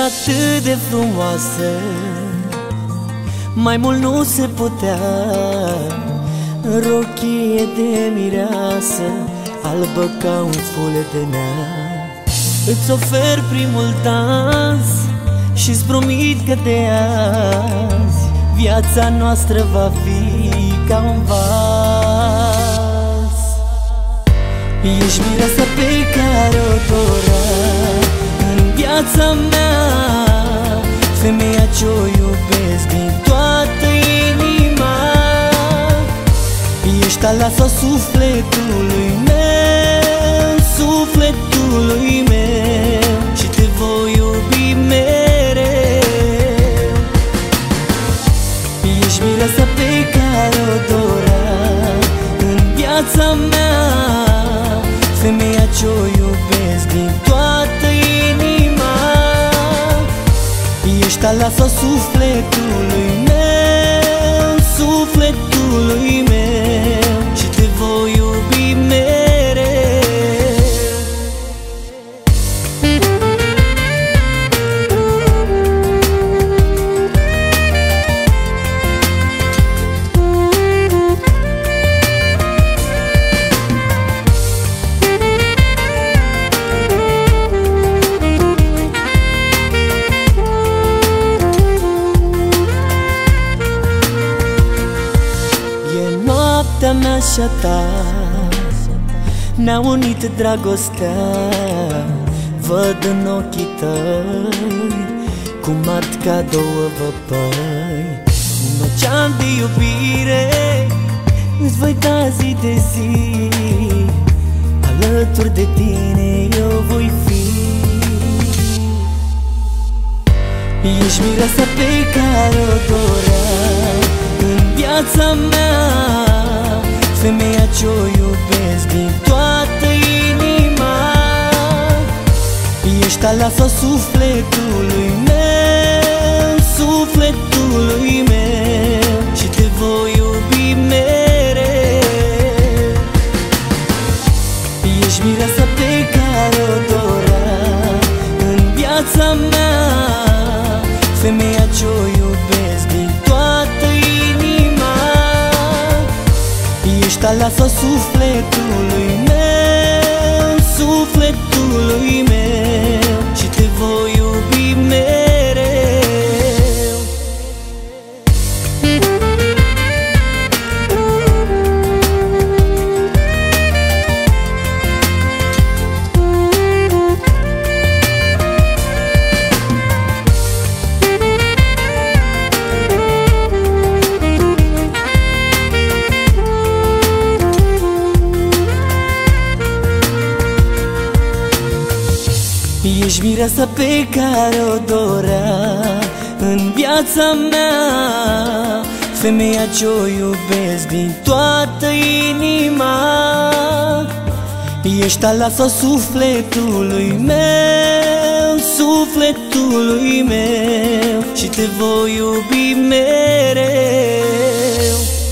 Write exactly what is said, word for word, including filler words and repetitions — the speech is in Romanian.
atât de frumoasă, mai mult nu se putea. Rochie de mireasă, albă ca un fule de nea. Îți ofer primul dans și-ți promit că de azi viața noastră va fi ca un vals. Ești mireasa pe care o doream în viața mea, femeia ce-o iubesc din toată inima. Ești aleasa sufletului meu, sufletului meu, și te voi iubi mereu. Ești mireasa pe care o doream în viața mea, femeia ce-o iubesc din toată inima. Ești aleasa sufletului meu, sufletului meu, și te voi iubi mereu. Noaptea mea și a ta ne-a unit dragostea. Văd în ochii tăi cum ard ca două văpăi. Un ocean de iubire îți voi da zi de zi, alături de tine eu voi fi. Ești mireasa pe care o doream în viața mea, femeia ce-o iubesc din toată inima. Ești aleasa sufletului meu, sufletului meu, și te voi iubi mereu. Ești mireasa pe care o doream în viața mea, femeia ce-o iubesc din toată inima. Ești aleasa sufletului meu, sufletului meu, și te voi iubi mereu. Ești mireasa pe care o doream în viața mea, femeia ce-o iubesc din toată inima. Ești aleasa sufletului meu, sufletului meu, și te voi iubi mereu.